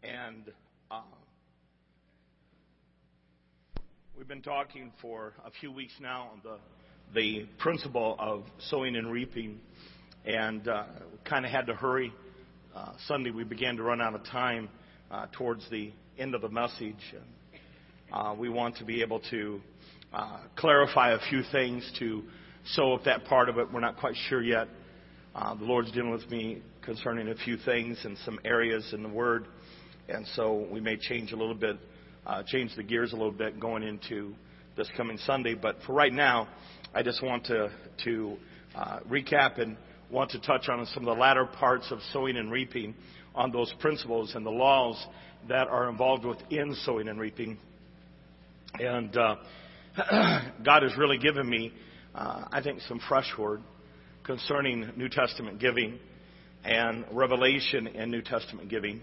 And we've been talking for a few weeks now on the principle of sowing and reaping, and kind of had to hurry. Sunday we began to run out of time towards the end of the message. We want to be able to clarify a few things to sow up that part of it. We're not quite sure yet. The Lord's dealing with me concerning a few things in some areas in the Word, and so we may change the gears a little bit going into this coming Sunday. But for right now, I just want to recap and want to touch on some of the latter parts of sowing and reaping, on those principles and the laws that are involved within sowing and reaping. And God has really given me, I think, some fresh word concerning New Testament giving and revelation in New Testament giving.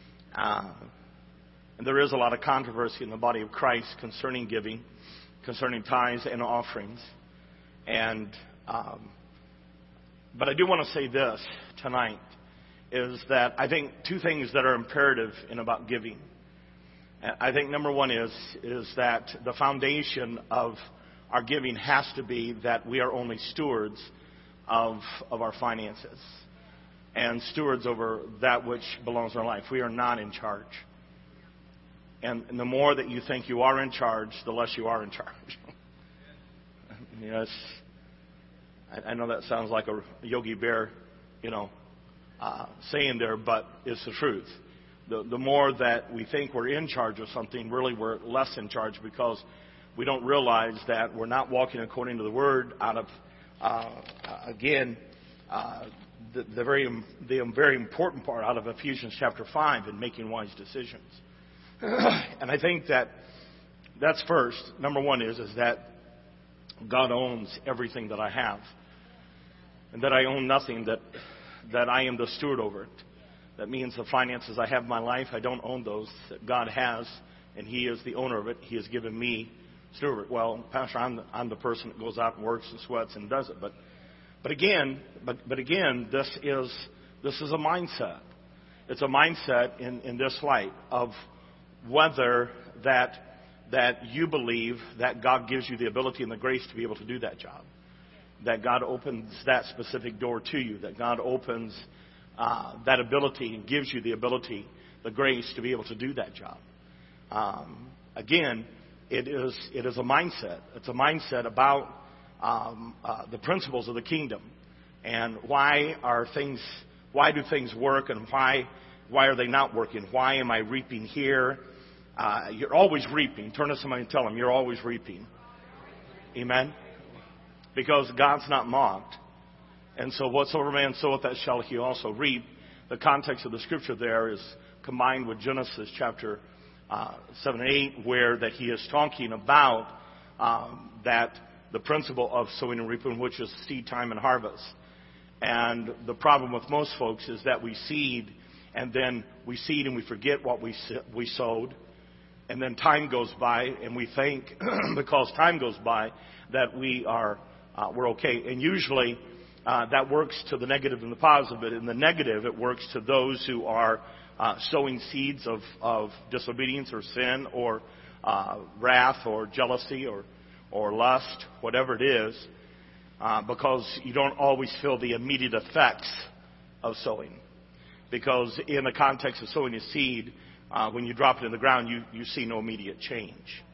And there is a lot of controversy in the body of Christ concerning giving, concerning tithes and offerings. And but I do want to say this tonight, is that I think two things that are imperative in about giving. I think number one is that the foundation of our giving has to be that we are only stewards of our finances and stewards over that which belongs in our life. We are not in charge. And the more that you think you are in charge, the less you are in charge. Yes, I know that sounds like a Yogi Bear, saying there, but it's the truth. The more that we think we're in charge of something, really we're less in charge, because we don't realize that we're not walking according to the Word out of, the very important part out of Ephesians chapter 5 in making wise decisions. And I think that's first. Number one is that God owns everything that I have, and that I own nothing, that I am the steward over it. That means the finances I have in my life, I don't own those. That God has, and He is the owner of it. He has given me steward. Well, Pastor, I'm the person that goes out and works and sweats and does it. But again, this is a mindset. It's a mindset in this light of whether that you believe that God gives you the ability and the grace to be able to do that job. That God opens that specific door to you. That God opens that ability and gives you the ability, the grace to be able to do that job. Again, it is a mindset. It's a mindset about the principles of the kingdom, and why do things work, and why are they not working? Why am I reaping here? You're always reaping. Turn to somebody and tell them you're always reaping. Amen. Because God's not mocked. And so whatsoever man soweth, that shall he also reap. The context of the scripture there is combined with Genesis chapter 7 and 8, where that he is talking about that the principle of sowing and reaping, which is seed time and harvest. And the problem with most folks is that we seed, and then we seed and we forget what we sowed. And then time goes by, and we think because time goes by that we're okay. And usually that works to the negative and the positive. But in the negative, it works to those who are sowing seeds of disobedience or sin or wrath or jealousy or lust, whatever it is, because you don't always feel the immediate effects of sowing. Because in the context of sowing a seed, when you drop it in the ground, you see no immediate change.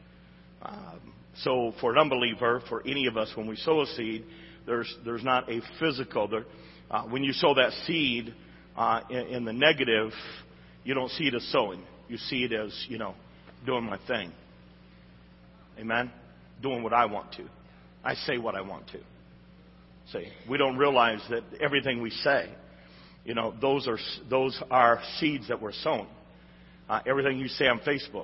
So for an unbeliever, for any of us, when we sow a seed, there's not a physical. When you sow that seed in the negative, you don't see it as sowing. You see it as, doing my thing. Amen? Doing what I want to. I say what I want to. Say. We don't realize that everything we say, those are seeds that we're sowing. Everything you say on Facebook.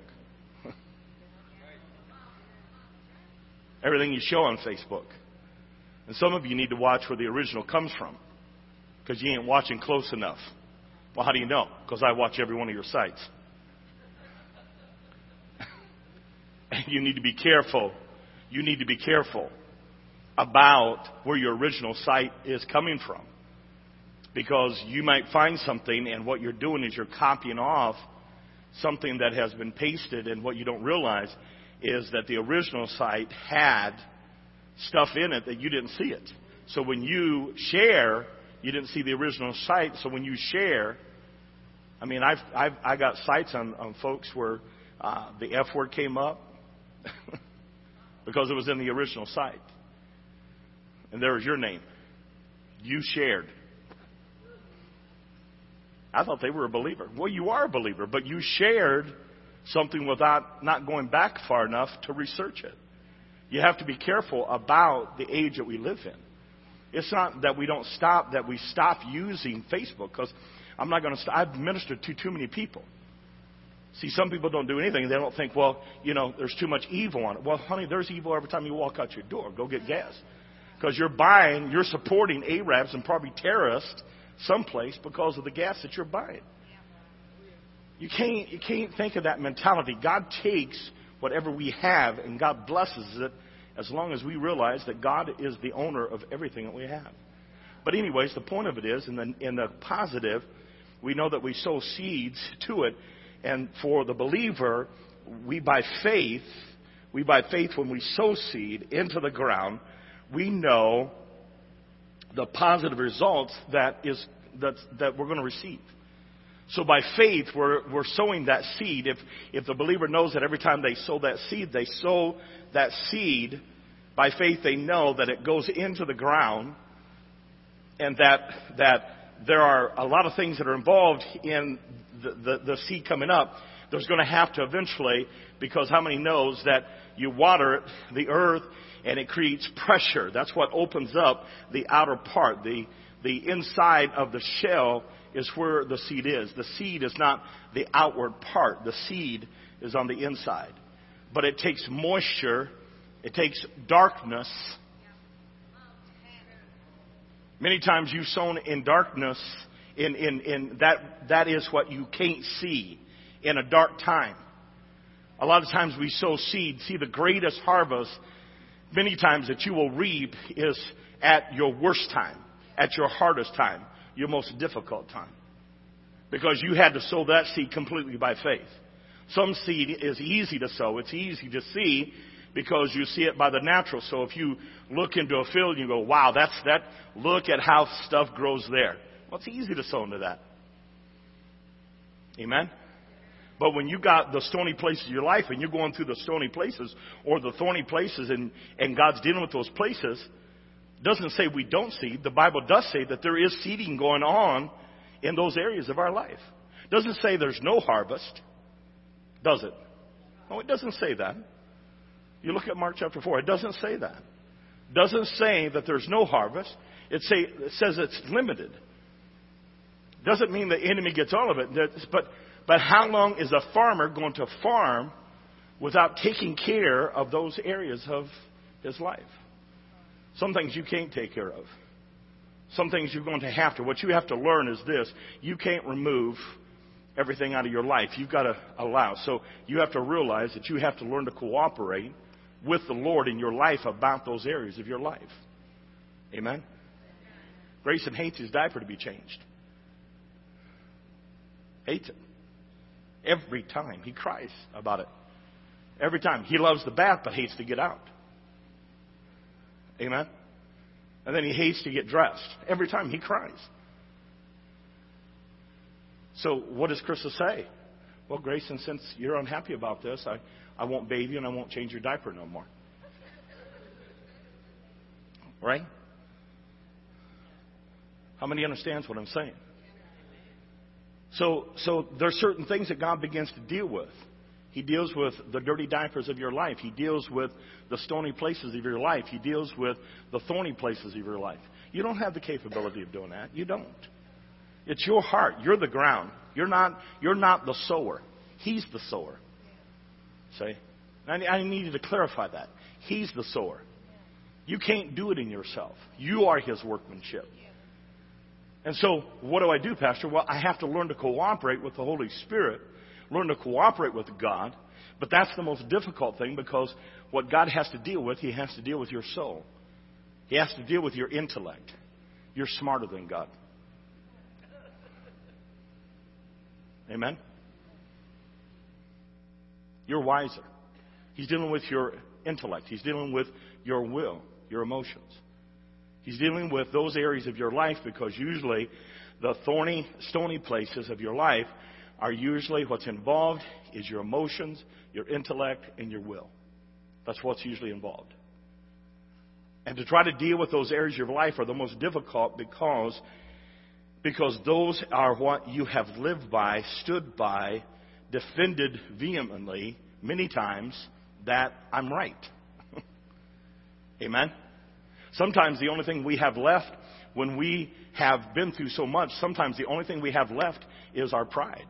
Everything you show on Facebook. And some of you need to watch where the original comes from, because you ain't watching close enough. Well, how do you know? Because I watch every one of your sites. And you need to be careful. You need to be careful about where your original site is coming from. Because you might find something, and what you're doing is you're copying off something that has been pasted, and what you don't realize is that the original site had stuff in it that you didn't see it. So when you share, you didn't see the original site. So when you share, I mean, I got sites on folks where the F word came up because it was in the original site. And there was your name. You shared. I thought they were a believer. Well, you are a believer, but you shared something without not going back far enough to research it. You have to be careful about the age that we live in. It's not that we don't stop, that we stop using Facebook, because I'm not going to stop. I've ministered to too many people. See, some people don't do anything. They don't think, well, there's too much evil on it. Well, honey, there's evil every time you walk out your door. Go get gas. Because you're supporting Arabs and probably terrorists someplace because of the gas that you're buying. You can't think of that mentality. God takes whatever we have and God blesses it as long as we realize that God is the owner of everything that we have. But anyways, the point of it is, in the positive, we know that we sow seeds to it. And for the believer, we by faith when we sow seed into the ground, we know the positive results that we're going to receive. So by faith, we're sowing that seed. If the believer knows that every time they sow that seed, by faith they know that it goes into the ground, and that there are a lot of things that are involved in the seed coming up. There's going to have to eventually, because how many knows that you water the earth and it creates pressure. That's what opens up the outer part. The inside of the shell is where the seed is. The seed is not the outward part. The seed is on the inside. But it takes moisture. It takes darkness. Many times you've sown in darkness. In that is what you can't see in a dark time. A lot of times we sow seed. See, the greatest harvest many times that you will reap is at your worst time, at your hardest time, your most difficult time. Because you had to sow that seed completely by faith. Some seed is easy to sow. It's easy to see because you see it by the natural. So if you look into a field and you go, wow, look at how stuff grows there. Well, it's easy to sow into that. Amen? But when you got the stony places of your life and you're going through the stony places or the thorny places and God's dealing with those places, doesn't say we don't seed. The Bible does say that there is seeding going on in those areas of our life. Doesn't say there's no harvest, does it? No, it doesn't say that. You look at Mark chapter 4, it doesn't say that. It doesn't say that there's no harvest. It says it's limited. Doesn't mean the enemy gets all of it. But how long is a farmer going to farm without taking care of those areas of his life? Some things you can't take care of. Some things you're going to have to. What you have to learn is this. You can't remove everything out of your life. You've got to allow. So you have to realize that you have to learn to cooperate with the Lord in your life about those areas of your life. Amen? Grayson hates his diaper to be changed. Hates it. Every time. He cries about it. Every time. He loves the bath but hates to get out. Amen? And then he hates to get dressed. Every time he cries. So what does Krista say? Well, Grayson, since you're unhappy about this, I won't bathe you and I won't change your diaper no more. Right? How many understands what I'm saying? So there's certain things that God begins to deal with. He deals with the dirty diapers of your life. He deals with the stony places of your life. He deals with the thorny places of your life. You don't have the capability of doing that. You don't. It's your heart. You're the ground. You're not the sower. He's the sower. See? I needed to clarify that. He's the sower. You can't do it in yourself. You are his workmanship. And so, what do I do, Pastor? Well, I have to learn to cooperate with the Holy Spirit, learn to cooperate with God. But that's the most difficult thing, because what God has to deal with, he has to deal with your soul. He has to deal with your intellect. You're smarter than God. Amen? You're wiser. He's dealing with your intellect. He's dealing with your will, your emotions. He's dealing with those areas of your life, because usually the thorny, stony places of your life are usually what's involved is your emotions, your intellect, and your will. That's what's usually involved. And to try to deal with those areas of your life are the most difficult because those are what you have lived by, stood by, defended vehemently many times that I'm right. Amen? Sometimes the only thing we have left when we have been through so much, sometimes the only thing we have left is our pride.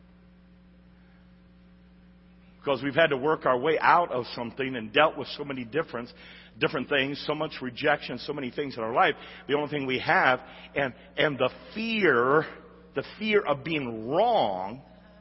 Because we've had to work our way out of something and dealt with so many different things, so much rejection, so many things in our life. The only thing we have, and the fear of being wrong.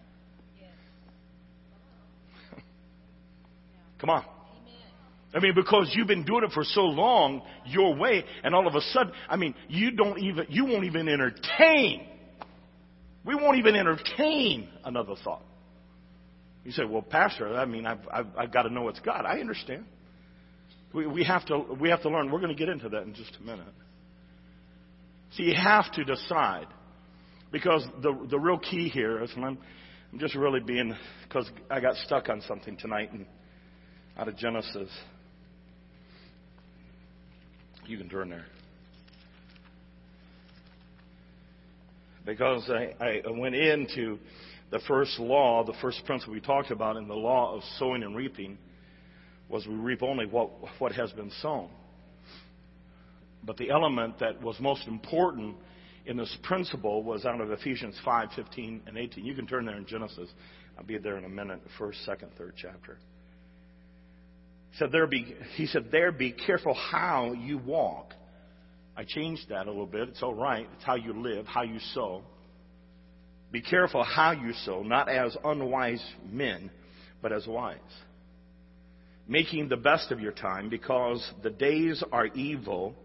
Come on. I mean, because you've been doing it for so long your way, and all of a sudden, I mean, you won't even entertain. We won't even entertain another thought. You say, well, Pastor, I mean, I've got to know it's God. I understand. We have to learn. We're going to get into that in just a minute. So you have to decide, because the real key here is, and I'm just really being, because I got stuck on something tonight and out of Genesis. You can turn there. Because I went into the first law, the first principle we talked about in the law of sowing and reaping was we reap only what has been sown. But the element that was most important in this principle was out of Ephesians 5:15 and 18. You can turn there in Genesis. I'll be there in a minute, first, second, third chapter. He said, there be careful how you walk. I changed that a little bit. It's all right. It's how you live, how you sow. Be careful how you sow, not as unwise men, but as wise. Making the best of your time, because the days are evil.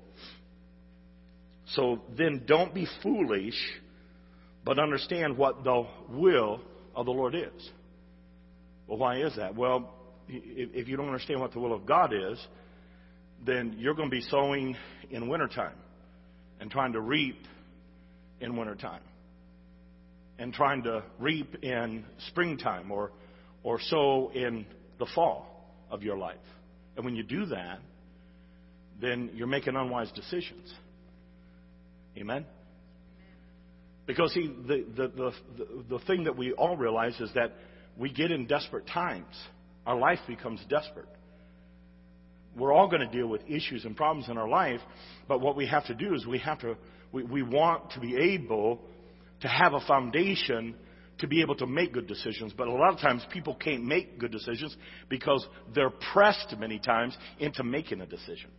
So then don't be foolish, but understand what the will of the Lord is. Well, why is that? Well, if you don't understand what the will of God is, then you're going to be sowing in wintertime and trying to reap in wintertime and trying to reap in springtime or sow in the fall of your life. And when you do that, then you're making unwise decisions. Amen? Because see, the thing that we all realize is that we get in desperate times. Our life becomes desperate. We're all going to deal with issues and problems in our life, but what we have to do is we want to be able to have a foundation to be able to make good decisions. But a lot of times people can't make good decisions because they're pressed many times into making a decision.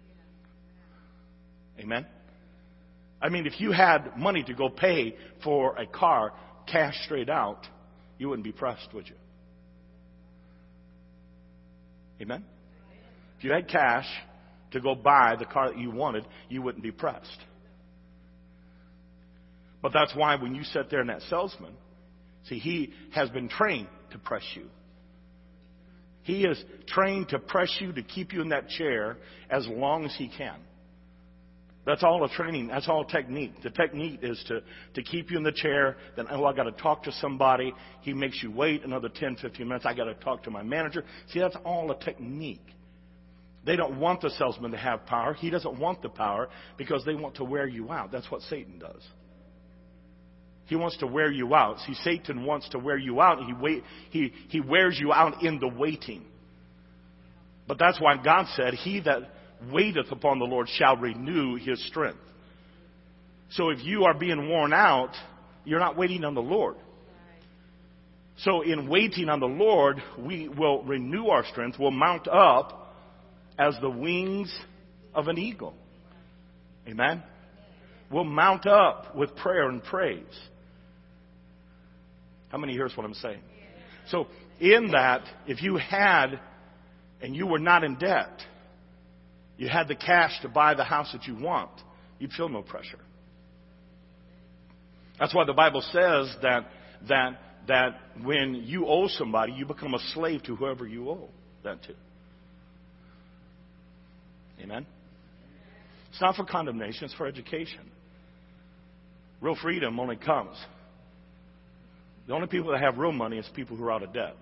Amen? I mean, if you had money to go pay for a car, cash straight out, you wouldn't be pressed, would you? Amen? If you had cash to go buy the car that you wanted, you wouldn't be pressed. But that's why when you sit there and that salesman, see, he has been trained to press you. He is trained to press you, to keep you in that chair as long as he can. That's all a training. That's all technique. The technique is to keep you in the chair. Then, I got to talk to somebody. He makes you wait another 10, 15 minutes. I got to talk to my manager. See, that's all a technique. They don't want the salesman to have power. He doesn't want the power because they want to wear you out. That's what Satan does. He wants to wear you out. See, Satan wants to wear you out. He wears you out in the waiting. But that's why God said, he that waiteth upon the Lord shall renew his strength. So if you are being worn out, you're not waiting on the Lord. So in waiting on the Lord, we will renew our strength. We'll mount up as the wings of an eagle. Amen? We'll mount up with prayer and praise. How many hears what I'm saying? So in that, if you had, and you were not in debt, you had the cash to buy the house that you want, you'd feel no pressure. That's why the Bible says that that when you owe somebody, you become a slave to whoever you owe that to. Amen? It's not for condemnation, it's for education. Real freedom only comes. The only people that have real money is people who are out of debt.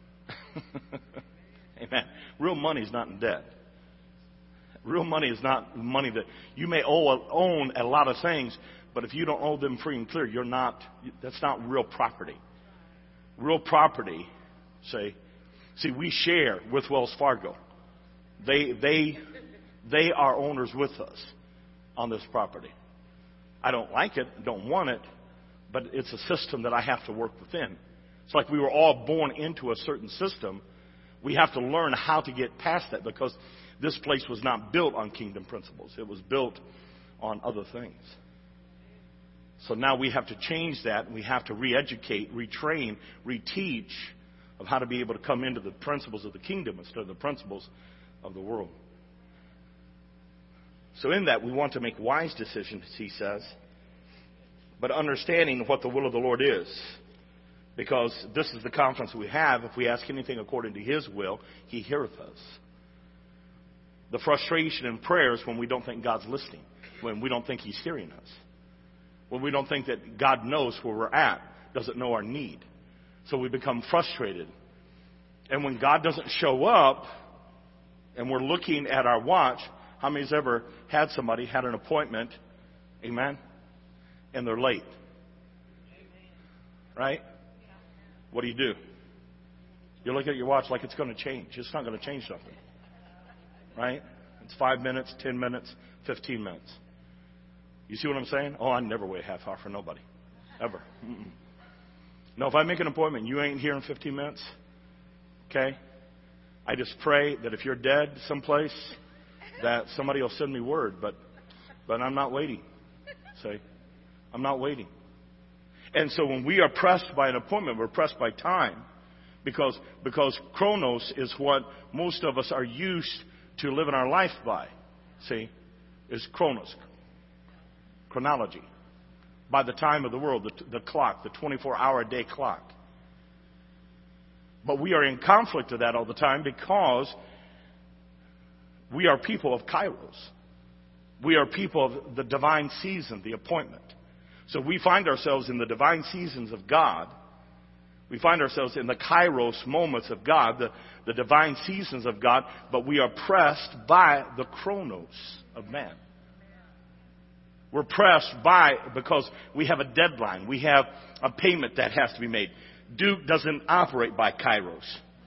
Amen. Real money is not in debt. Real money is not money that you may own a lot of things, but if you don't owe them free and clear, that's not real property. Real property, see, we share with Wells Fargo. They are owners with us on this property. I don't like it, don't want it, but it's a system that I have to work within. It's like we were all born into a certain system. We have to learn how to get past that, because this place was not built on kingdom principles. It was built on other things. So now we have to change that, and we have to re-educate, retrain, reteach of how to be able to come into the principles of the kingdom instead of the principles of the world. So in that, we want to make wise decisions, he says, but understanding what the will of the Lord is. Because this is the confidence we have. If we ask anything according to his will, he heareth us. The frustration in prayer is when we don't think God's listening, when we don't think he's hearing us, when we don't think that God knows where we're at, doesn't know our need. So we become frustrated. And when God doesn't show up, and we're looking at our watch, how many's ever had an appointment, amen, and they're late? Right? What do? You look at your watch like it's going to change. It's not going to change nothing. Right? It's 5 minutes, 10 minutes, 15 minutes. You see what I'm saying? Oh, I never wait a half hour for nobody. Ever. Mm-mm. No, if I make an appointment, you ain't here in 15 minutes, okay? I just pray that if you're dead someplace, that somebody will send me word, but I'm not waiting. See? I'm not waiting. And so when we are pressed by an appointment, we're pressed by time, because chronos is what most of us are used to living our life by. See? Is chronos. Chronology. By the time of the world, the clock, the 24-hour day clock. But we are in conflict with that all the time, because we are people of kairos. We are people of the divine season, the appointment. So we find ourselves in the divine seasons of God. We find ourselves in the kairos moments of God, the divine seasons of God, but we are pressed by the chronos of man. We're pressed because we have a deadline. We have a payment that has to be made. Duke doesn't operate by kairos.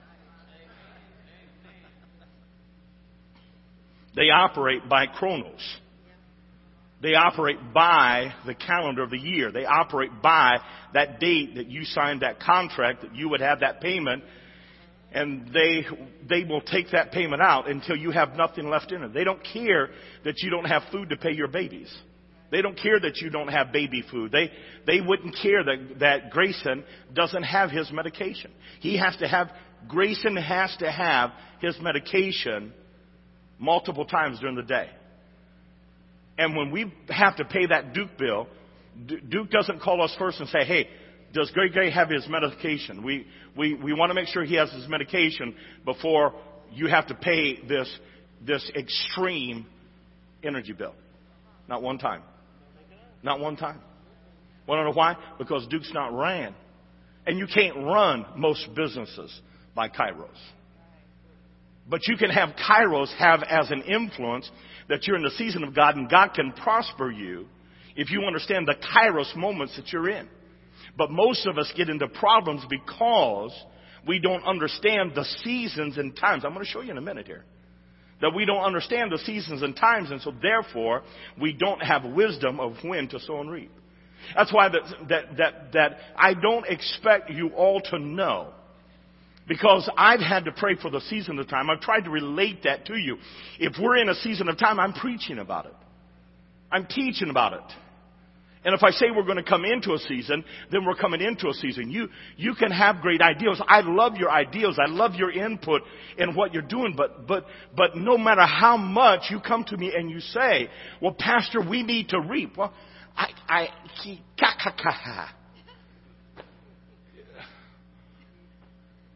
They operate by chronos. They operate by the calendar of the year. They operate by that date that you signed that contract, that you would have that payment, and they will take that payment out until you have nothing left in it. They don't care that you don't have food to pay your babies. They don't care that you don't have baby food. They wouldn't care that Grayson doesn't have his medication. Grayson has to have his medication multiple times during the day. And when we have to pay that Duke bill, Duke doesn't call us first and say, hey, does Gray have his medication? We want to make sure he has his medication before you have to pay this extreme energy bill. Not one time. Not one time. Want to know why? Because Duke's not ran. And you can't run most businesses by kairos. But you can have kairos have as an influence that you're in the season of God, and God can prosper you if you understand the kairos moments that you're in. But most of us get into problems because we don't understand the seasons and times. I'm going to show you in a minute here. That we don't understand the seasons and times, and so therefore we don't have wisdom of when to sow and reap. That's why that I don't expect you all to know, because I've had to pray for the season of time. I've tried to relate that to you. If we're in a season of time, I'm preaching about it. I'm teaching about it. And if I say we're going to come into a season, then we're coming into a season. You can have great ideas. I love your ideas. I love your input in what you're doing. But no matter how much you come to me and you say, well, Pastor, we need to reap. Well,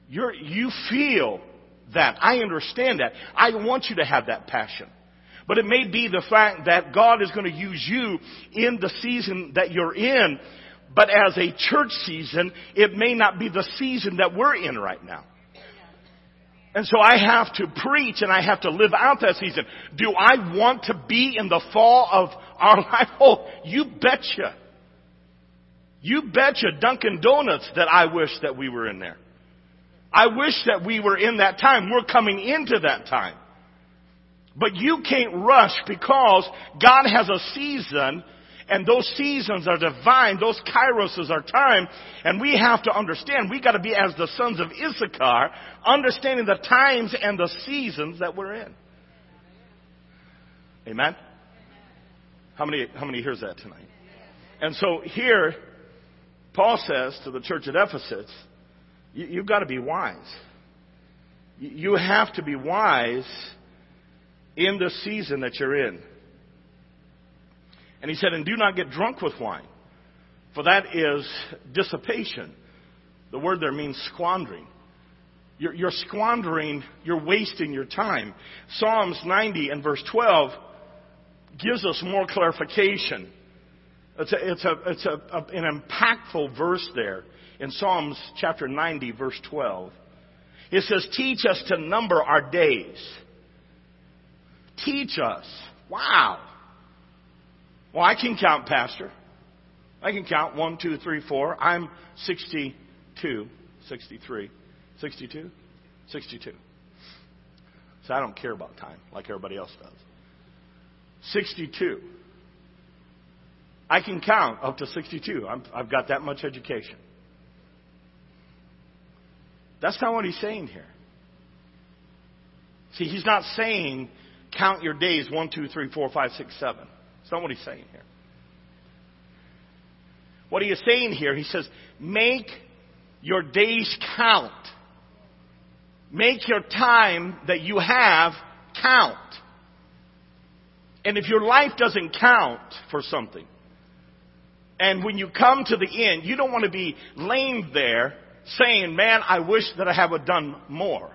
You feel that. I understand that. I want you to have that passion. But it may be the fact that God is going to use you in the season that you're in. But as a church season, it may not be the season that we're in right now. And so I have to preach and I have to live out that season. Do I want to be in the fall of our life? Oh, you betcha. You betcha Dunkin' Donuts that I wish that we were in there. I wish that we were in that time. We're coming into that time. But you can't rush because God has a season, and those seasons are divine. Those kairoses are time. And we have to understand, we got to be as the sons of Issachar, understanding the times and the seasons that we're in. Amen? How many hears that tonight? And so here, Paul says to the church at Ephesus, you've got to be wise. You have to be wise in the season that you're in. And he said, and do not get drunk with wine, for that is dissipation. The word there means squandering. You're squandering, you're wasting your time. Psalms 90 and verse 12 gives us more clarification. It's an impactful verse there in Psalms chapter 90, verse 12. It says, teach us to number our days. Teach us. Wow. Well, I can count, Pastor. I can count 1, 2, 3, 4. I'm 62, 63, 62, 62. So I don't care about time like everybody else does. 62. I can count up to 62. I've got that much education. That's not what he's saying here. See, he's not saying count your days 1, 2, 3, 4, 5, 6, 7. That's not what he's saying here. What he is saying here, he says, make your days count. Make your time that you have count. And if your life doesn't count for something, and when you come to the end, you don't want to be laying there saying, man, I wish that I had done more.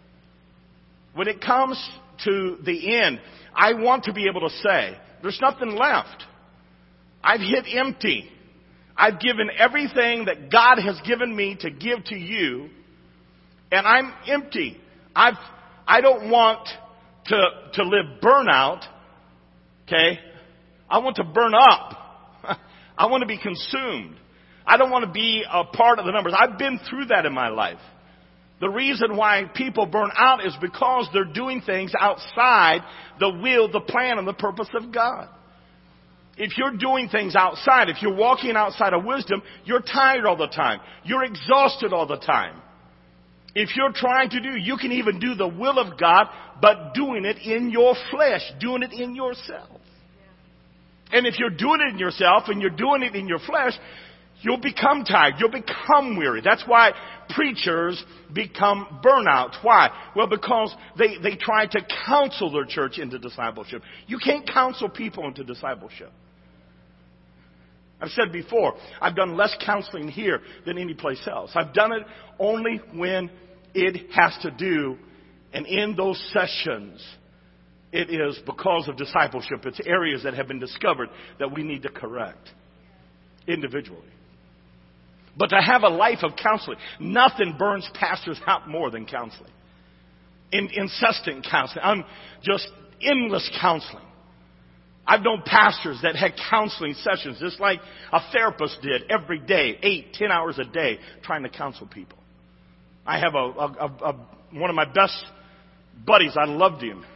When it comes to the end, I want to be able to say, there's nothing left. I've hit empty. I've given everything that God has given me to give to you, and I'm empty. I don't want to live burnout. Okay? I want to burn up. I want to be consumed. I don't want to be a part of the numbers. I've been through that in my life. The reason why people burn out is because they're doing things outside the will, the plan, and the purpose of God. If you're doing things outside, if you're walking outside of wisdom, you're tired all the time. You're exhausted all the time. If you're trying to you can even do the will of God, but doing it in your flesh, doing it in yourself. And if you're doing it in yourself and you're doing it in your flesh, you'll become tired. You'll become weary. That's why preachers become burnout. Why? Well, because they try to counsel their church into discipleship. You can't counsel people into discipleship. I've said before, I've done less counseling here than any place else. I've done it only when it has to do, and in those sessions, it is because of discipleship. It's areas that have been discovered that we need to correct individually. But to have a life of counseling, nothing burns pastors out more than counseling. Incessant counseling. Just endless counseling. I've known pastors that had counseling sessions just like a therapist did every day, 8, 10 hours a day, trying to counsel people. I have one of my best buddies. I loved him.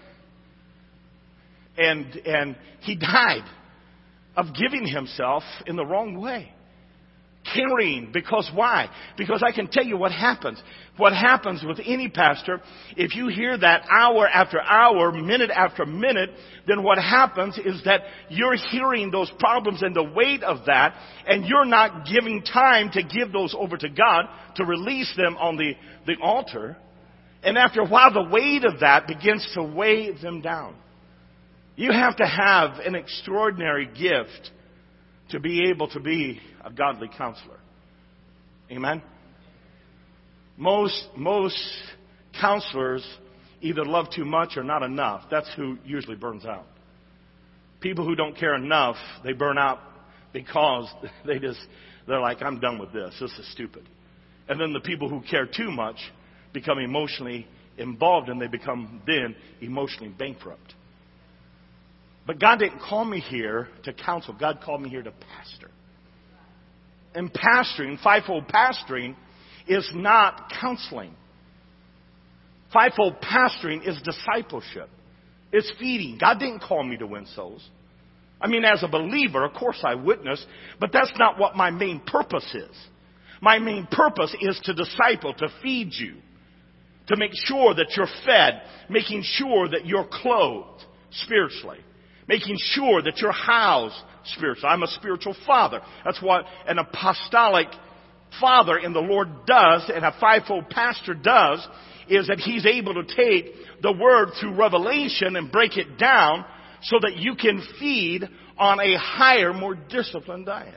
And he died of giving himself in the wrong way. Carrying. Because why? Because I can tell you what happens. What happens with any pastor, if you hear that hour after hour, minute after minute, then what happens is that you're hearing those problems and the weight of that, and you're not giving time to give those over to God, to release them on the altar. And after a while, the weight of that begins to weigh them down. You have to have an extraordinary gift to be able to be a godly counselor. Amen? Most counselors either love too much or not enough. That's who usually burns out. People who don't care enough, they burn out because they're like, I'm done with this. This is stupid. And then the people who care too much become emotionally involved, and they become then emotionally bankrupt. But God didn't call me here to counsel. God called me here to pastor. And pastoring, fivefold pastoring, is not counseling. Fivefold pastoring is discipleship. It's feeding. God didn't call me to win souls. I mean, as a believer, of course I witness, but that's not what my main purpose is. My main purpose is to disciple, to feed you, to make sure that you're fed, making sure that you're clothed spiritually, making sure that you're housed spiritually. I'm a spiritual father. That's what an apostolic father in the Lord does, and a fivefold pastor does, is that he's able to take the word through revelation and break it down so that you can feed on a higher, more disciplined diet.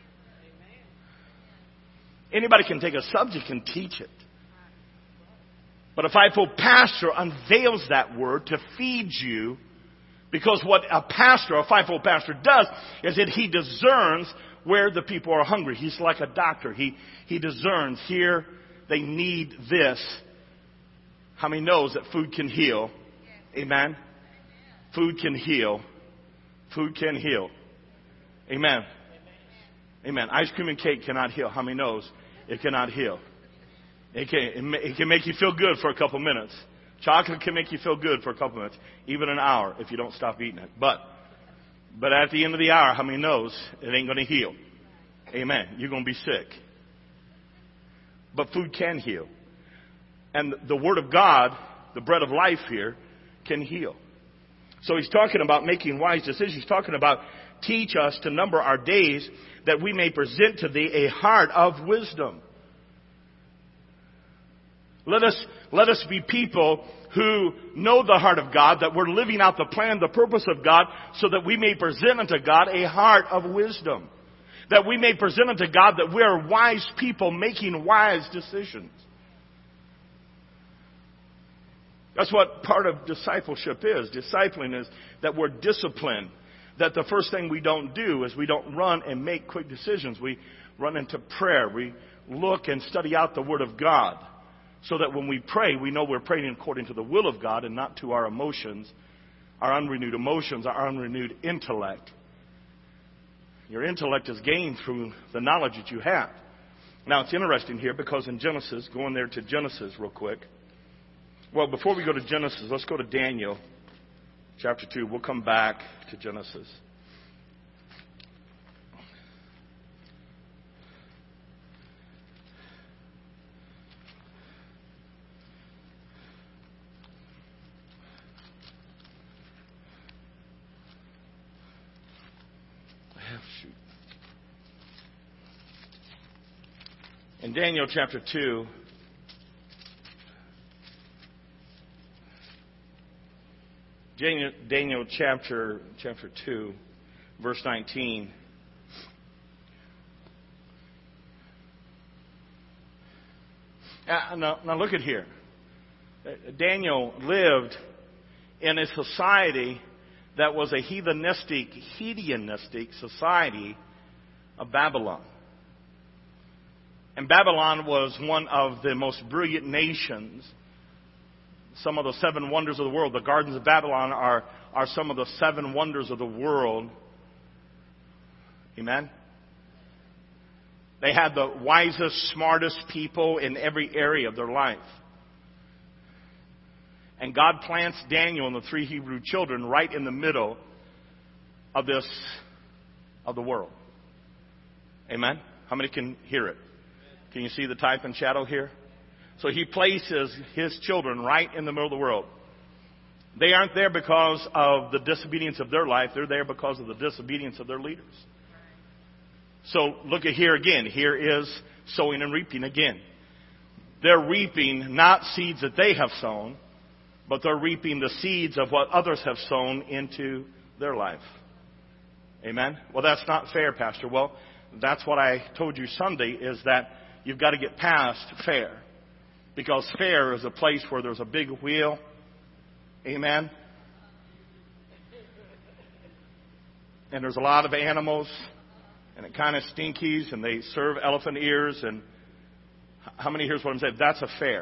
Anybody can take a subject and teach it. But a fivefold pastor unveils that word to feed you, because what a pastor, a fivefold pastor does is that he discerns where the people are hungry. He's like a doctor. He discerns here they need this. How many knows that food can heal? Amen. Food can heal. Food can heal. Amen. Amen. Ice cream and cake cannot heal. How many knows it cannot heal? It can make you feel good for a couple minutes. Chocolate can make you feel good for a couple minutes, even an hour if you don't stop eating it. But at the end of the hour, how many knows it ain't going to heal? Amen. You're going to be sick. But food can heal. And the Word of God, the bread of life here, can heal. So he's talking about making wise decisions. He's talking about teach us to number our days that we may present to thee a heart of wisdom. Let us be people who know the heart of God, that we're living out the plan, the purpose of God, so that we may present unto God a heart of wisdom. That we may present unto God that we are wise people making wise decisions. That's what part of discipleship is. Discipling is that we're disciplined. That the first thing we don't do is we don't run and make quick decisions. We run into prayer. We look and study out the Word of God. So that when we pray, we know we're praying according to the will of God and not to our emotions, our unrenewed emotions, our unrenewed intellect. Your intellect is gained through the knowledge that you have. Now, it's interesting here because in Genesis, going there to Genesis real quick. Well, before we go to Genesis, let's go to Daniel chapter 2. We'll come back to Genesis. In Daniel chapter 2, Daniel chapter 2, verse 19. Now look at here. Daniel lived in a society that was a hedonistic society of Babylon. And Babylon was one of the most brilliant nations. Some of the 7 wonders of the world. The gardens of Babylon are some of the 7 wonders of the world. Amen? They had the wisest, smartest people in every area of their life. And God plants Daniel and the 3 Hebrew children right in the middle of the world. Amen? How many can hear it? Can you see the type and shadow here? So he places his children right in the middle of the world. They aren't there because of the disobedience of their life. They're there because of the disobedience of their leaders. So look at here again. Here is sowing and reaping again. They're reaping not seeds that they have sown, but they're reaping the seeds of what others have sown into their life. Amen? Well, that's not fair, Pastor. Well, that's what I told you Sunday, is that you've got to get past fair. Because fair is a place where there's a big wheel. Amen. And there's a lot of animals, and it kind of stinkies, and they serve elephant ears. And how many here's what I'm saying? That's a fair.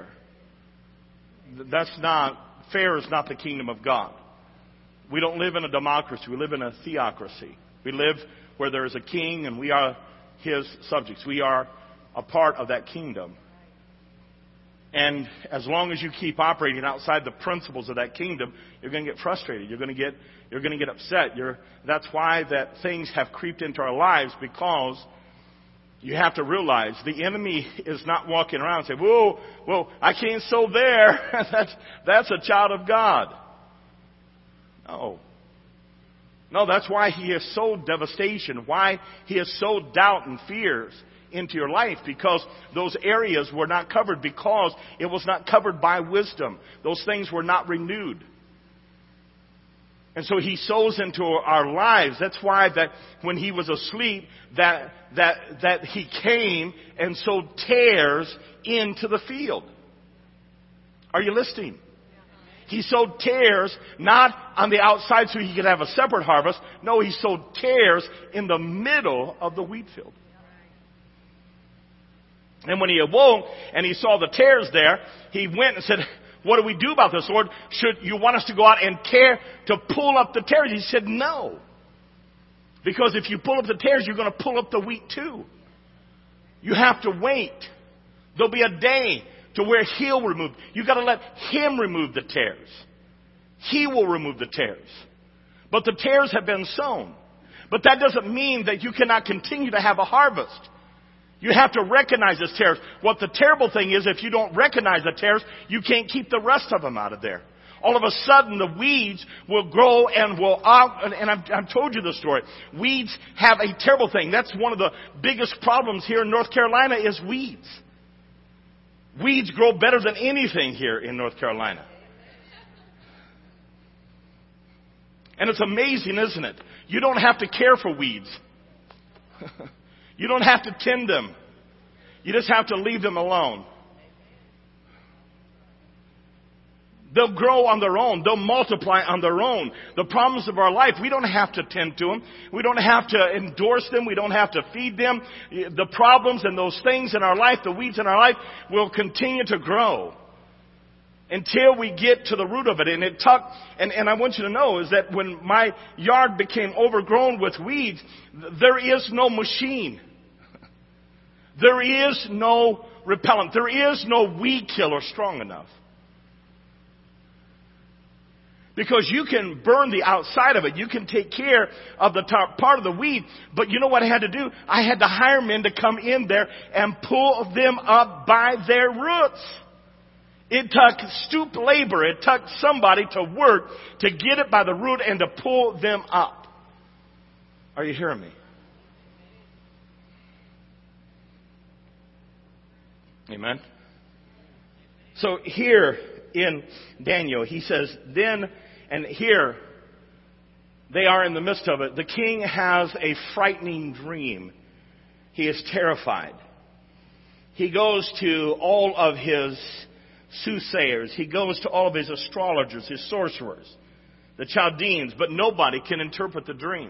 Fair is not the kingdom of God. We don't live in a democracy. We live in a theocracy. We live where there is a king, and we are his subjects. We are a part of that kingdom. And as long as you keep operating outside the principles of that kingdom, you're going to get frustrated. You're going to get upset. That's why that things have creeped into our lives, because you have to realize the enemy is not walking around and saying, whoa, I can't sow there. That's a child of God. No, that's why he has sowed devastation, why he has sowed doubt and fears into your life, because those areas were not covered, because it was not covered by wisdom. Those things were not renewed. And so he sows into our lives. That's why that when he was asleep, that he came and sowed tares into the field. Are you listening? He sowed tares not on the outside so he could have a separate harvest. No, he sowed tares in the middle of the wheat field. And when he awoke and he saw the tares there, he went and said, what do we do about this, Lord? Should you want us to go out and care to pull up the tares? He said, no. Because if you pull up the tares, you're going to pull up the wheat too. You have to wait. There'll be a day to where he'll remove. You've got to let him remove the tares. He will remove the tares. But the tares have been sown. But that doesn't mean that you cannot continue to have a harvest. You have to recognize this tares. What the terrible thing is, if you don't recognize the tares, you can't keep the rest of them out of there. All of a sudden, the weeds will grow and will out. And I've told you the story. Weeds have a terrible thing. That's one of the biggest problems here in North Carolina is weeds. Weeds grow better than anything here in North Carolina. And it's amazing, isn't it? You don't have to care for weeds. You don't have to tend them. You just have to leave them alone. They'll grow on their own. They'll multiply on their own. The problems of our life, we don't have to tend to them. We don't have to endorse them. We don't have to feed them. The problems and those things in our life, the weeds in our life, will continue to grow until we get to the root of it. And I want you to know is that when my yard became overgrown with weeds, there is no machine. There is no repellent. There is no weed killer strong enough. Because you can burn the outside of it. You can take care of the top part of the weed. But you know what I had to do? I had to hire men to come in there and pull them up by their roots. It took stoop labor. It took somebody to work to get it by the root and to pull them up. Are you hearing me? Amen. So here in Daniel, he says, then, and here they are in the midst of it. The king has a frightening dream. He is terrified. He goes to all of his soothsayers. He goes to all of his astrologers, his sorcerers, the Chaldeans, but nobody can interpret the dream.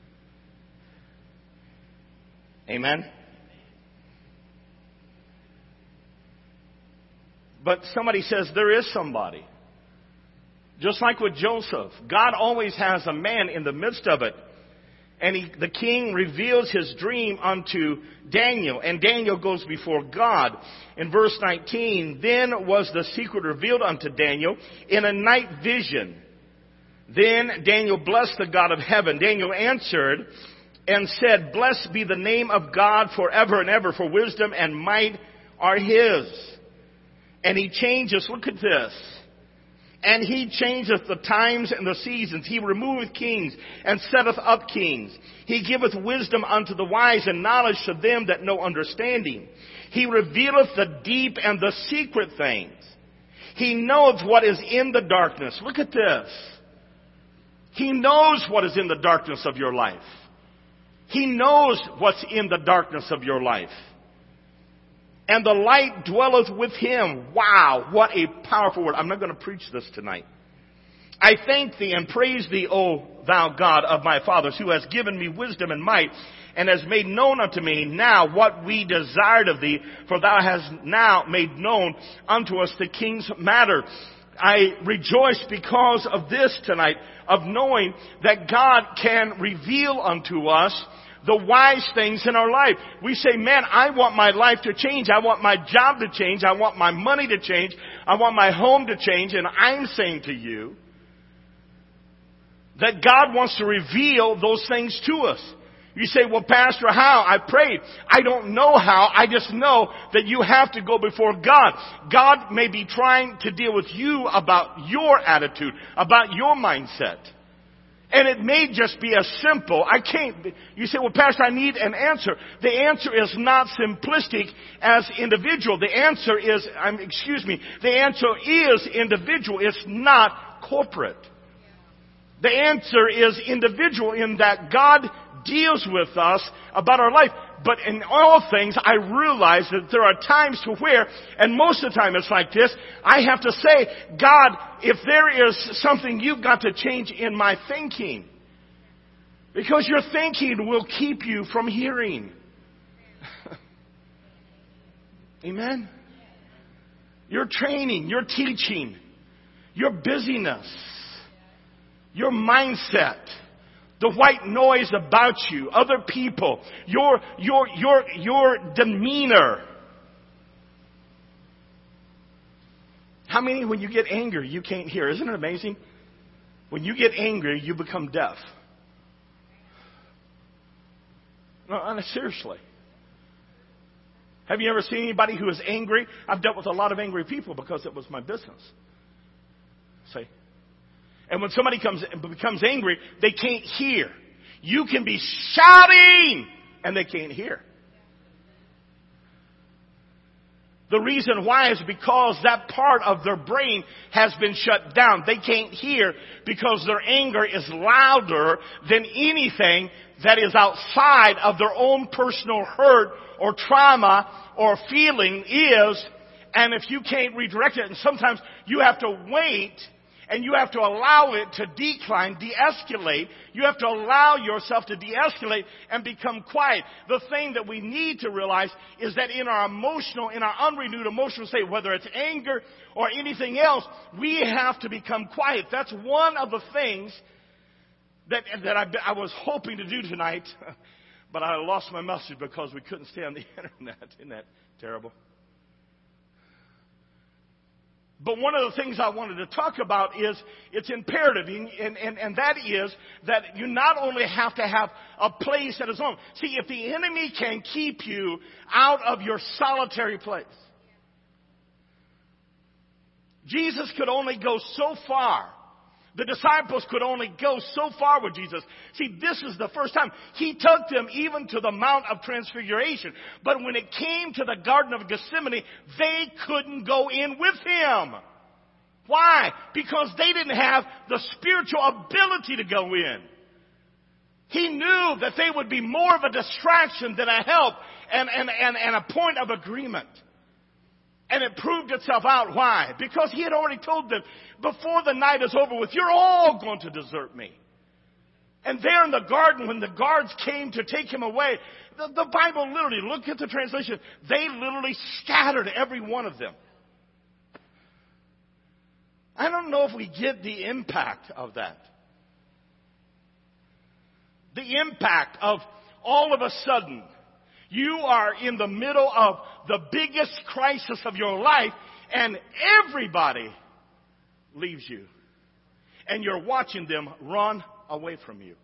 Amen. But somebody says there is somebody. Just like with Joseph, God always has a man in the midst of it. And the king reveals his dream unto Daniel. And Daniel goes before God. In verse 19, then was the secret revealed unto Daniel in a night vision. Then Daniel blessed the God of heaven. Daniel answered and said, blessed be the name of God forever and ever, for wisdom and might are his. And he changes, look at this. And he changeth the times and the seasons. He removeth kings and setteth up kings. He giveth wisdom unto the wise and knowledge to them that know understanding. He revealeth the deep and the secret things. He knoweth what is in the darkness. Look at this. He knows what is in the darkness of your life. He knows what's in the darkness of your life. and the light dwelleth with him. Wow, what a powerful word. I'm not going to preach this tonight. I thank thee and praise thee, O thou God of my fathers, who hast given me wisdom and might, and has made known unto me now what we desired of thee, for thou hast now made known unto us the king's matter. I rejoice because of this tonight, of knowing that God can reveal unto us the wise things in our life. We say, man, I want my life to change. I want my job to change. I want my money to change. I want my home to change. And I'm saying to you that God wants to reveal those things to us. You say, well, Pastor, how? I prayed. I don't know how. I just know that you have to go before God. God may be trying to deal with you about your attitude, about your mindset. And it may just be as simple. You say, well, Pastor, I need an answer. The answer is not simplistic as individual. The answer is individual. It's not corporate. The answer is individual in that God deals with us about our life. But in all things, I realize that there are times to where, and most of the time it's like this, I have to say, God, if there is something you've got to change in my thinking. Because your thinking will keep you from hearing. Amen? Your training, your teaching, your busyness, your mindset, the white noise about you, other people, your demeanor. How many, when you get angry, you can't hear? Isn't it amazing? When you get angry, you become deaf. No, seriously. Have you ever seen anybody who is angry? I've dealt with a lot of angry people because it was my business. See? And when somebody becomes angry, they can't hear. You can be shouting and they can't hear. The reason why is because that part of their brain has been shut down. They can't hear because their anger is louder than anything that is outside of their own personal hurt or trauma or feeling is. And if you can't redirect it, and sometimes you have to wait and you have to allow it to decline, de-escalate. You have to allow yourself to de-escalate and become quiet. The thing that we need to realize is that in our unrenewed emotional state, whether it's anger or anything else, we have to become quiet. That's one of the things that I was hoping to do tonight, but I lost my message because we couldn't stay on the internet. Isn't that terrible? But one of the things I wanted to talk about is it's imperative, and that is that you not only have to have a place that is home. See, if the enemy can keep you out of your solitary place, Jesus could only go so far. The disciples could only go so far with Jesus. See, this is the first time. He took them even to the Mount of Transfiguration. But when it came to the Garden of Gethsemane, they couldn't go in with him. Why? Because they didn't have the spiritual ability to go in. He knew that they would be more of a distraction than a help and a point of agreement. And it proved itself out. Why? Because he had already told them, before the night is over with, you're all going to desert me. And there in the garden, when the guards came to take him away, the Bible literally, look at the translation, they literally scattered every one of them. I don't know if we get the impact of that. The impact of all of a sudden, you are in the middle of the biggest crisis of your life, and everybody leaves you. And you're watching them run away from you.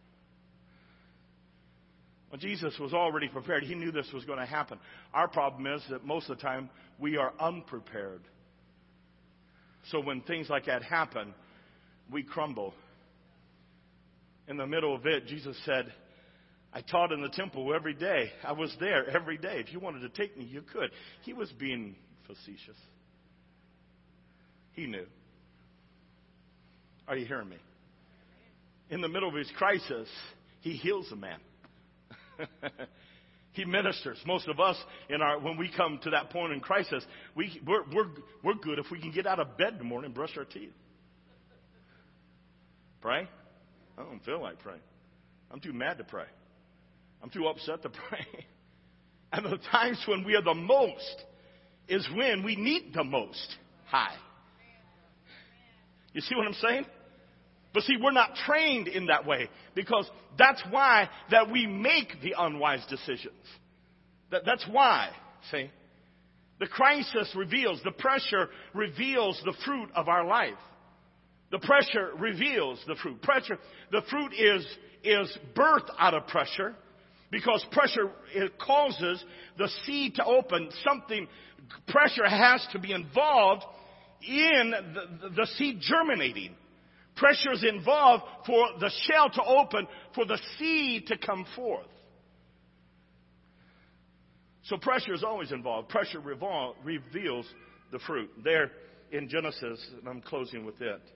Well, Jesus was already prepared. He knew this was going to happen. Our problem is that most of the time we are unprepared. So when things like that happen, we crumble. In the middle of it, Jesus said, I taught in the temple every day. I was there every day. If you wanted to take me, you could. He was being facetious. He knew. Are you hearing me? In the middle of his crisis, he heals a man. He ministers. Most of us, when we come to that point in crisis, we're good if we can get out of bed in the morning and brush our teeth. Pray? I don't feel like praying. I'm too mad to pray. I'm too upset to pray. And the times when we are the most is when we need the most high. You see what I'm saying? But see, we're not trained in that way, because that's why that we make the unwise decisions. That's why, see? The crisis reveals, the pressure reveals the fruit of our life. The pressure reveals the fruit. The fruit is birthed out of pressure, because pressure, it causes the seed to open. Pressure has to be involved in the seed germinating. Pressure is involved for the shell to open, for the seed to come forth. So pressure is always involved. Pressure reveals the fruit. There in Genesis, and I'm closing with it.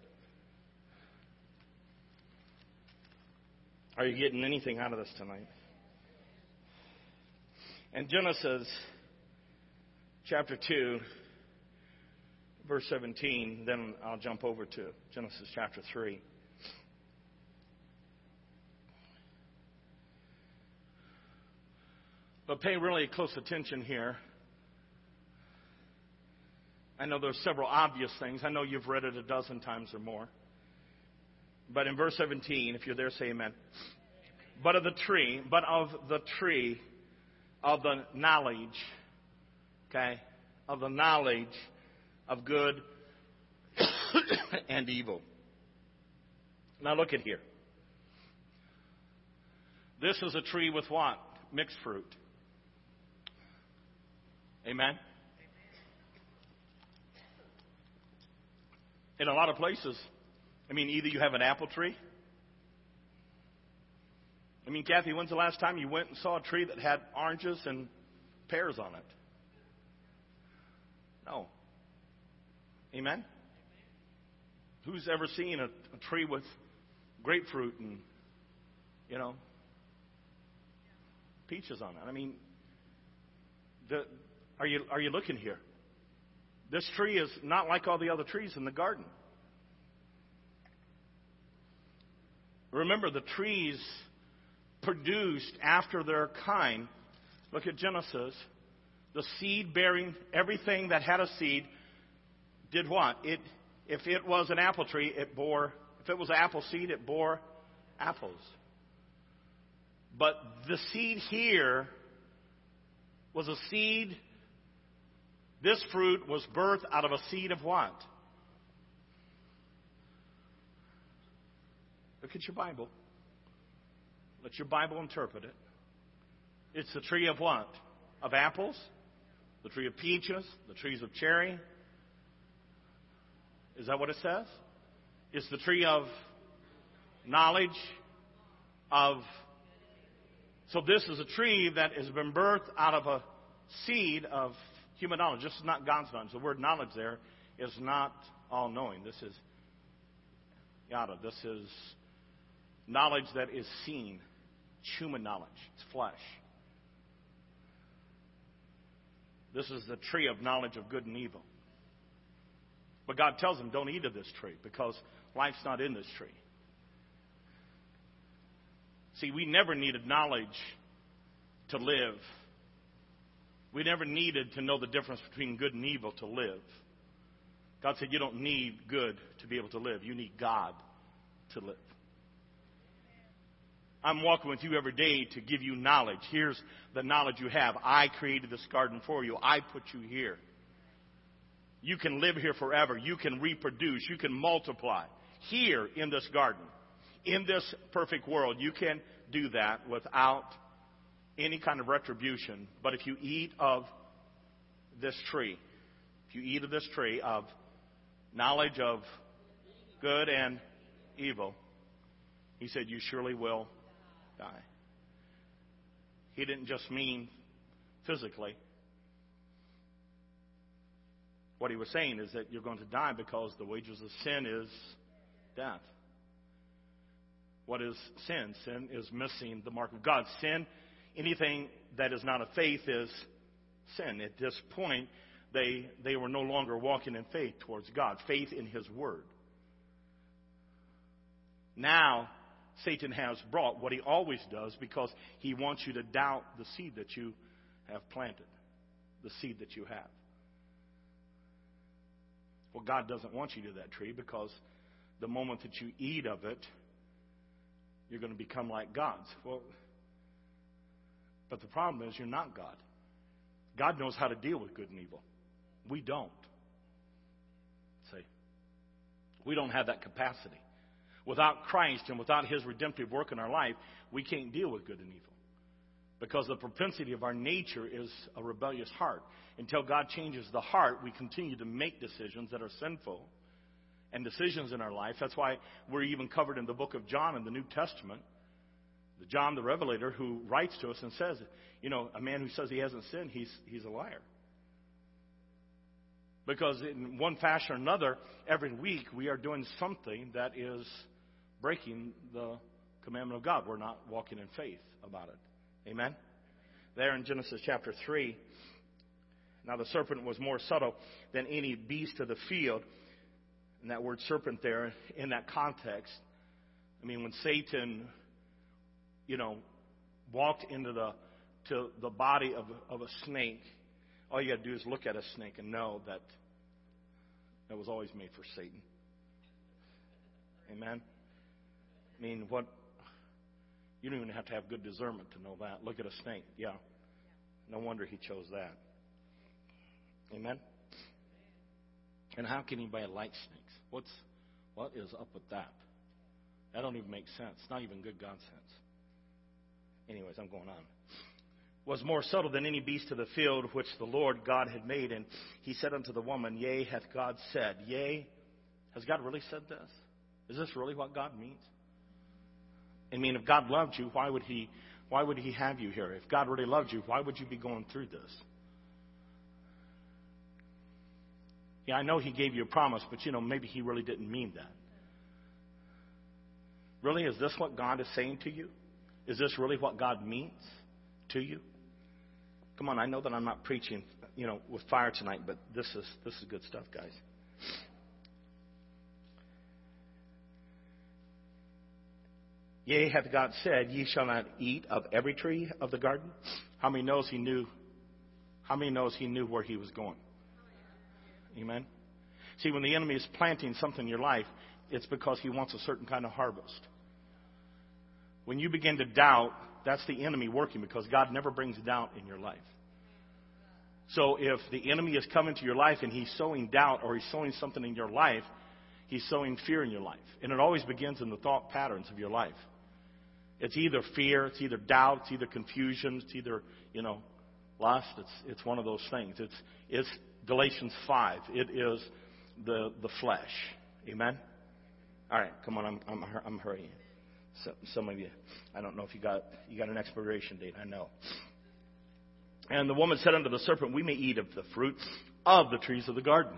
Are you getting anything out of this tonight? In Genesis chapter 2, verse 17, then I'll jump over to Genesis chapter 3. But pay really close attention here. I know there's several obvious things. I know you've read it a dozen times or more. But in verse 17, if you're there, say amen. But of the tree of the knowledge, okay, of the knowledge of good and evil. Now look at here. This is a tree with what? Mixed fruit. Amen? In a lot of places, either you have an apple tree. Kathy, when's the last time you went and saw a tree that had oranges and pears on it? No. Amen? Who's ever seen a tree with grapefruit and, peaches on it? Are you looking here? This tree is not like all the other trees in the garden. Remember, the trees produced after their kind. Look at Genesis. The seed bearing, everything that had a seed did what? If it was an apple tree, it bore, if it was apple seed, it bore apples. But the seed here was a seed, this fruit was birthed out of a seed of what? Look at your Bible. Let your Bible interpret it. It's the tree of what? Of apples, the tree of peaches, the trees of cherry. Is that what it says? It's the tree of knowledge of... So this is a tree that has been birthed out of a seed of human knowledge. This is not God's knowledge. The word knowledge there is not all-knowing. This is yada. This is knowledge that is seen. It's human knowledge. It's flesh. This is the tree of knowledge of good and evil. But God tells them, don't eat of this tree, because life's not in this tree. See, we never needed knowledge to live. We never needed to know the difference between good and evil to live. God said you don't need good to be able to live. You need God to live. I'm walking with you every day to give you knowledge. Here's the knowledge you have. I created this garden for you. I put you here. You can live here forever. You can reproduce. You can multiply here in this garden. In this perfect world, you can do that without any kind of retribution. But if you eat of this tree, if you eat of this tree of knowledge of good and evil, he said, you surely will die. He didn't just mean physically. What he was saying is that you're going to die because the wages of sin is death. What is sin? Sin is missing the mark of God. Sin, anything that is not of faith is sin. At this point, they were no longer walking in faith towards God, faith in His Word. Now, Satan has brought what he always does, because he wants you to doubt the seed that you have planted, the seed that you have. Well, God doesn't want you to that tree, because the moment that you eat of it, you're going to become like gods. Well, but the problem is you're not God. God knows how to deal with good and evil. We don't. See, we don't have that capacity. Without Christ and without His redemptive work in our life, we can't deal with good and evil. Because the propensity of our nature is a rebellious heart. Until God changes the heart, we continue to make decisions that are sinful and decisions in our life. That's why we're even covered in the book of John in the New Testament. John the Revelator, who writes to us and says, a man who says he hasn't sinned, he's a liar. Because in one fashion or another, every week we are doing something that is breaking the commandment of God. We're not walking in faith about it. Amen? There in Genesis chapter 3, now the serpent was more subtle than any beast of the field. And that word serpent there, in that context, when Satan, walked into the body of a snake, all you got to do is look at a snake and know that it was always made for Satan. Amen? You don't even have to have good discernment to know that. Look at a snake. Yeah. No wonder he chose that. Amen? And how can anybody like snakes? What is up with that? That don't even make sense. It's not even good God sense. Anyways, I'm going on. Was more subtle than any beast of the field which the Lord God had made. And he said unto the woman, Yea, hath God said. Yea, has God really said this? Is this really what God means? If God loved you, why would he have you here? If God really loved you, why would you be going through this? Yeah, I know He gave you a promise, but maybe He really didn't mean that. Really, is this what God is saying to you? Is this really what God means to you? Come on, I know that I'm not preaching, with fire tonight, but this is good stuff, guys. Yea, hath God said, Ye shall not eat of every tree of the garden? How many knows He knew where He was going? Amen? See, when the enemy is planting something in your life, it's because he wants a certain kind of harvest. When you begin to doubt, that's the enemy working, because God never brings doubt in your life. So if the enemy is coming to your life and he's sowing doubt, or he's sowing something in your life, he's sowing fear in your life. And it always begins in the thought patterns of your life. It's either fear, it's either doubt, it's either confusion, it's either, lust. It's one of those things. It's Galatians 5. It is the flesh. Amen? All right, come on, I'm hurrying. So, some of you, I don't know if you got an expiration date. I know. And the woman said unto the serpent, We may eat of the fruit of the trees of the garden.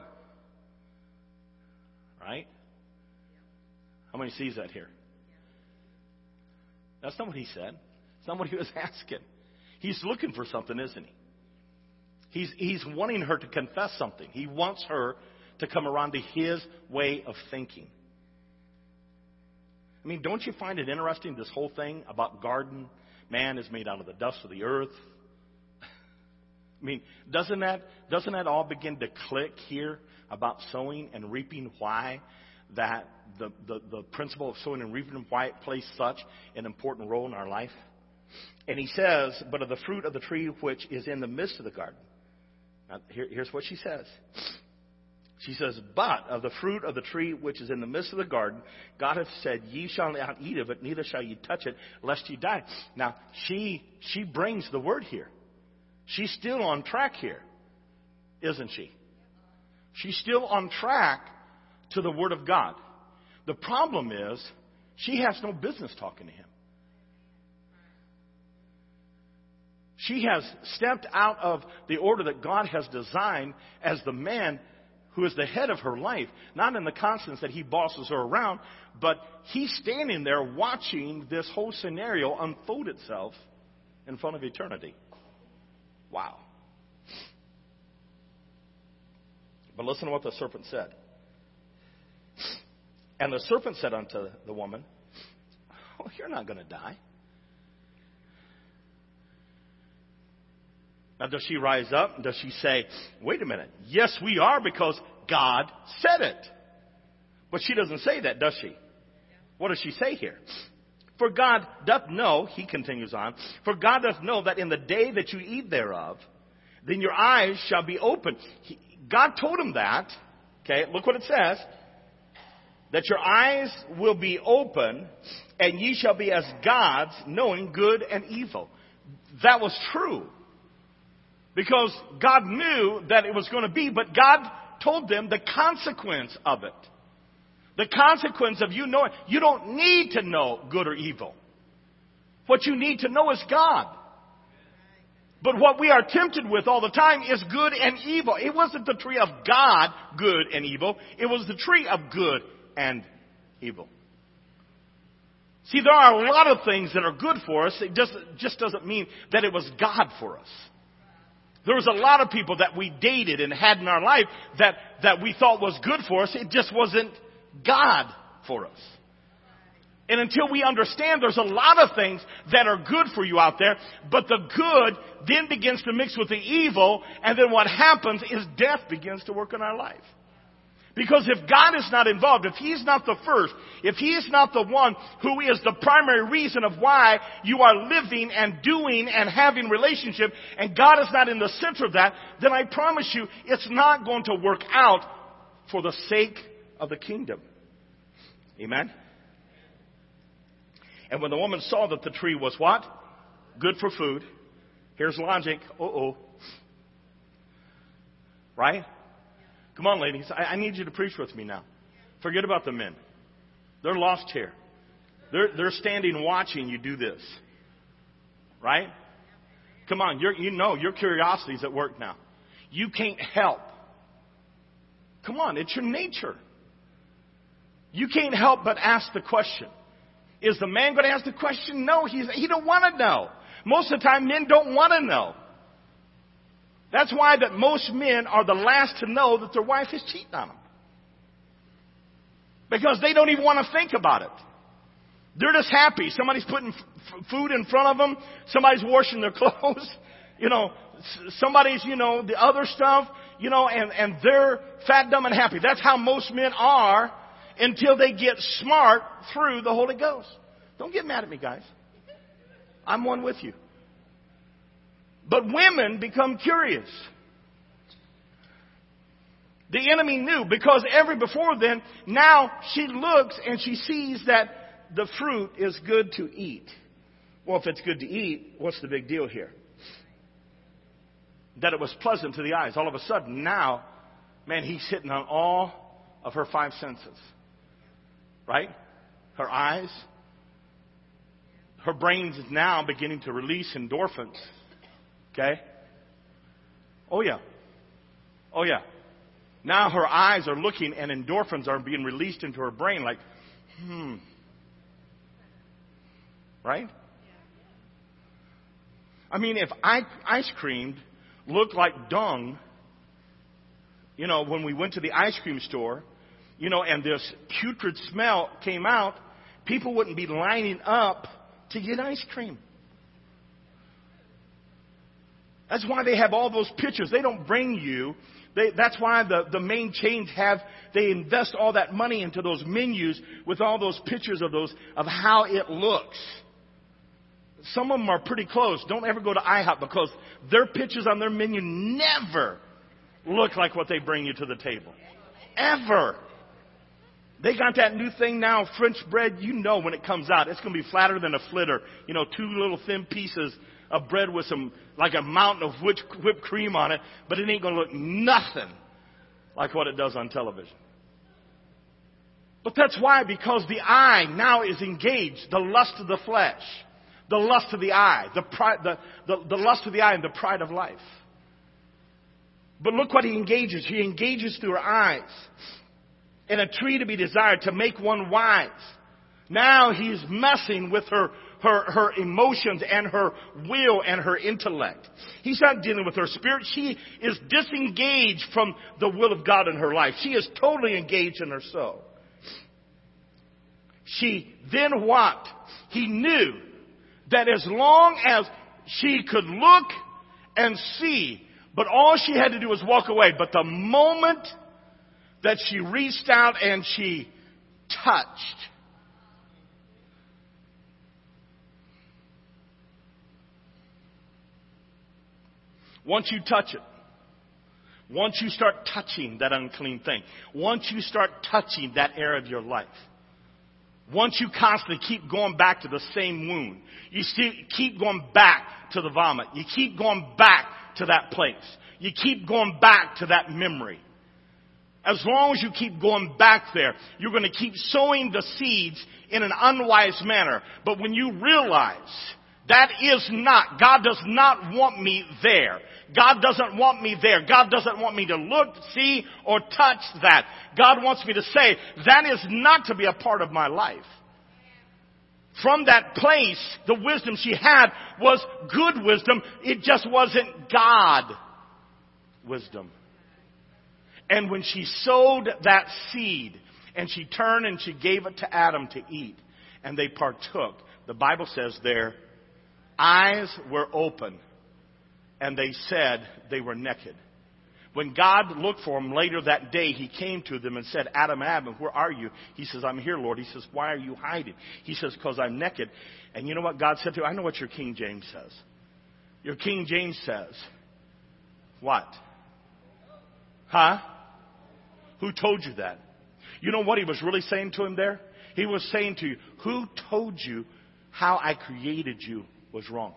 Right? How many sees that here? That's not what he said. It's not what he was asking. He's looking for something, isn't he? He's wanting her to confess something. He wants her to come around to his way of thinking. Don't you find it interesting, this whole thing about garden? Man is made out of the dust of the earth. Doesn't that all begin to click here about sowing and reaping? Why that the principle of sowing and reaping, why it plays such an important role in our life? And he says, But of the fruit of the tree which is in the midst of the garden. Now, here's what she says. She says, But of the fruit of the tree which is in the midst of the garden, God hath said, Ye shall not eat of it, neither shall ye touch it, lest ye die. Now, she brings the word here. She's still on track here, isn't she? She's still on track to the Word of God. The problem is, she has no business talking to him. She has stepped out of the order that God has designed as the man who is the head of her life. Not in the constance that he bosses her around, but he's standing there watching this whole scenario unfold itself in front of eternity. Wow. But listen to what the serpent said. And the serpent said unto the woman, oh, you're not going to die. Now, does she rise up? Does she say, wait a minute, yes, we are because God said it? But she doesn't say that, does she? What does she say here? For God doth know, he continues on, for God doth know that in the day that you eat thereof, then your eyes shall be opened. God told him that. Okay, look what it says. That your eyes will be open, and ye shall be as gods, knowing good and evil. That was true. Because God knew that it was going to be, but God told them the consequence of it. The consequence of you knowing. You don't need to know good or evil. What you need to know is God. But what we are tempted with all the time is good and evil. It wasn't the tree of God, good and evil. It was the tree of good and evil. See, there are a lot of things that are good for us. It just doesn't mean that it was God for us. There was a lot of people that we dated and had in our life that we thought was good for us. It just wasn't God for us. And until we understand there's a lot of things that are good for you out there, but the good then begins to mix with the evil, and then what happens is death begins to work in our life. Because if God is not involved, if He's not the first, if He is not the one who is the primary reason of why you are living and doing and having relationship, and God is not in the center of that, then I promise you it's not going to work out for the sake of the kingdom. Amen? And when the woman saw that the tree was what? Good for food. Here's logic. Right? Come on, ladies. I need you to preach with me now. Forget about the men. They're lost here. They're standing watching you do this. Right? Come on. Your curiosity's at work now. You can't help. Come on. It's your nature. You can't help but ask the question. Is the man going to ask the question? No, he don't want to know. Most of the time, men don't want to know. That's why that most men are the last to know that their wife is cheating on them. Because they don't even want to think about it. They're just happy. Somebody's putting food in front of them. Somebody's washing their clothes. Somebody's, the other stuff, and they're fat, dumb, and happy. That's how most men are until they get smart through the Holy Ghost. Don't get mad at me, guys. I'm one with you. But women become curious. The enemy knew, because before then, now she looks and she sees that the fruit is good to eat. Well, if it's good to eat, what's the big deal here? That it was pleasant to the eyes. All of a sudden, now, man, he's hitting on all of her five senses. Right? Her eyes. Her brain is now beginning to release endorphins. Okay? Oh, yeah. Oh, yeah. Now her eyes are looking and endorphins are being released into her brain like, Right? I mean, if ice cream looked like dung, when we went to the ice cream store, and this putrid smell came out, people wouldn't be lining up to get ice cream. That's why they have all those pictures. They don't bring you. That's why the main chains they invest all that money into those menus with all those pictures of how it looks. Some of them are pretty close. Don't ever go to IHOP because their pictures on their menu never look like what they bring you to the table. Ever. They got that new thing now, French bread. When it comes out, it's going to be flatter than a flitter. 2 little thin pieces of bread with like a mountain of whipped cream on it, but it ain't going to look nothing like what it does on television. But that's why, because the eye now is engaged, the lust of the flesh, the lust of the eye, the lust of the eye and the pride of life. But look what he engages. He engages through her eyes. And a tree to be desired to make one wise. Now he's messing with her her emotions and her will and her intellect. He's not dealing with her spirit. She is disengaged from the will of God in her life. She is totally engaged in her soul. She then what? He knew that as long as she could look and see, but all she had to do was walk away. But the moment that she reached out and she touched, once you touch it, once you start touching that unclean thing, once you start touching that area of your life, once you constantly keep going back to the same wound, you keep going back to the vomit, you keep going back to that place, you keep going back to that memory. As long as you keep going back there, you're going to keep sowing the seeds in an unwise manner. But when you realize that is not, God does not want me there. God doesn't want me there. God doesn't want me to look, see, or touch that. God wants me to say, that is not to be a part of my life. From that place, the wisdom she had was good wisdom. It just wasn't God wisdom. And when she sowed that seed, and she turned and she gave it to Adam to eat, and they partook, the Bible says their eyes were open, and they said they were naked. When God looked for them later that day, he came to them and said, Adam, Adam, where are you? He says, I'm here, Lord. He says, why are you hiding? He says, because I'm naked. And you know what God said to him? I know what your King James says. Your King James says, what? Huh? Who told you that? You know what he was really saying to him there? He was saying to you, who told you how I created you was wrong?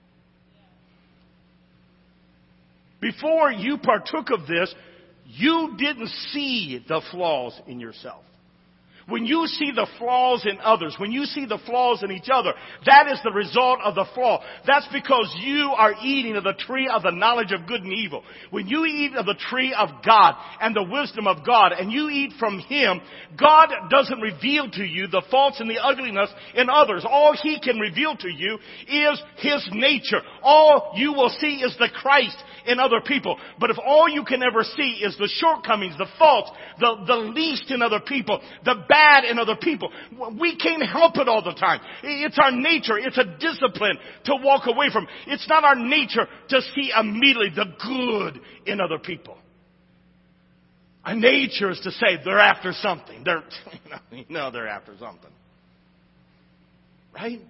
Before you partook of this, you didn't see the flaws in yourself. When you see the flaws in others, when you see the flaws in each other, that is the result of the flaw. That's because you are eating of the tree of the knowledge of good and evil. When you eat of the tree of God and the wisdom of God, and you eat from Him, God doesn't reveal to you the faults and the ugliness in others. All He can reveal to you is His nature. All you will see is the Christ in other people. But if all you can ever see is the shortcomings, the faults, the least in other people, the bad in other people, we can't help it all the time. It's our nature. It's a discipline to walk away from. It's not our nature to see immediately the good in other people. Our nature is to say they're after something. They're after something. Right?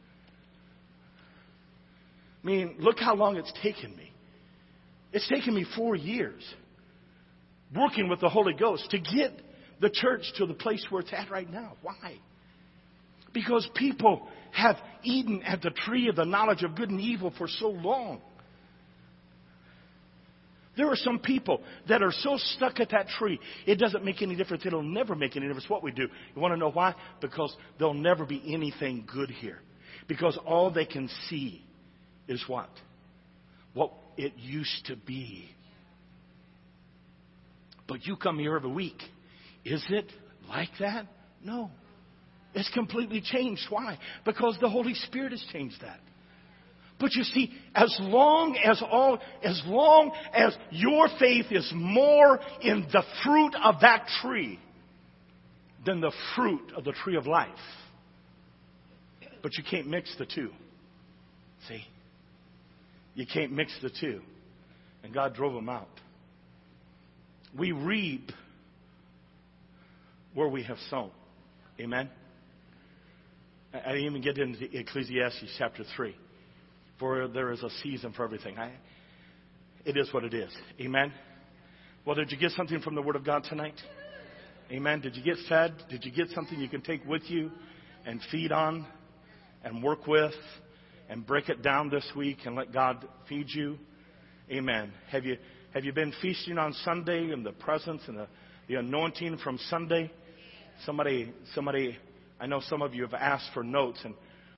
I mean, look how long it's taken me. It's taken me 4 years working with the Holy Ghost to get the church to the place where it's at right now. Why? Because people have eaten at the tree of the knowledge of good and evil for so long. There are some people that are so stuck at that tree, it doesn't make any difference. It'll never make any difference what we do. You want to know why? Because there'll never be anything good here. Because all they can see is what? What it used to be. But you come here every week. Is it like that? No. It's completely changed. Why? Because the Holy Spirit has changed that. But you see, as long as your faith is more in the fruit of that tree than the fruit of the tree of life. But you can't mix the two. See? You can't mix the two. And God drove them out. We reap where we have sown. Amen? I didn't even get into Ecclesiastes chapter 3. For there is a season for everything. It is what it is. Amen? Well, did you get something from the Word of God tonight? Amen? Did you get fed? Did you get something you can take with you and feed on and work with and break it down this week and let God feed you? Amen. Have you been feasting on Sunday and the presence and the anointing from Sunday? Somebody, I know some of you have asked for notes, and